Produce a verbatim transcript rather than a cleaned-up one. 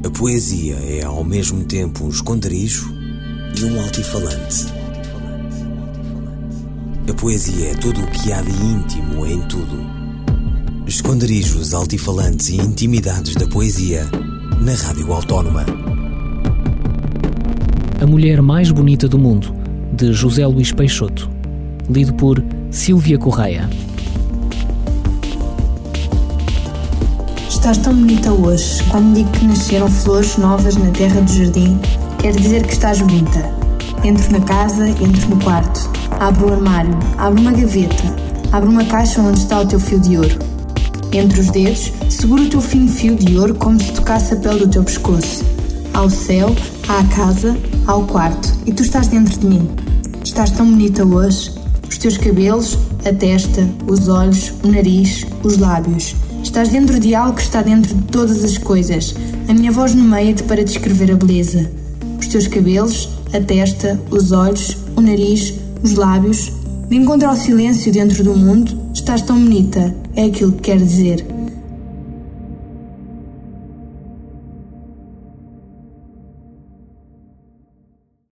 A poesia é ao mesmo tempo um esconderijo e um altifalante. A poesia é tudo o que há de íntimo em tudo. Esconderijos, altifalantes e intimidades da poesia na Rádio Autónoma. A Mulher Mais Bonita do Mundo, de José Luís Peixoto. Lido por Sílvia Correia. Estás tão bonita hoje. Quando digo que nasceram flores novas na terra do jardim, quer dizer que estás bonita. Entro na casa, entro no quarto. Abro o armário, abro uma gaveta, abro uma caixa onde está o teu fio de ouro. Entre os dedos, seguro o teu fino fio de ouro como se tocasse a pele do teu pescoço. Há o céu, há a casa, há o quarto, e tu estás dentro de mim. Estás tão bonita hoje. Os teus cabelos, a testa, os olhos, o nariz, os lábios. Estás dentro de algo que está dentro de todas as coisas. A minha voz nomeia-te para descrever a beleza. Os teus cabelos, a testa, os olhos, o nariz, os lábios. De encontro ao silêncio dentro do mundo, estás tão bonita, é aquilo que quer dizer.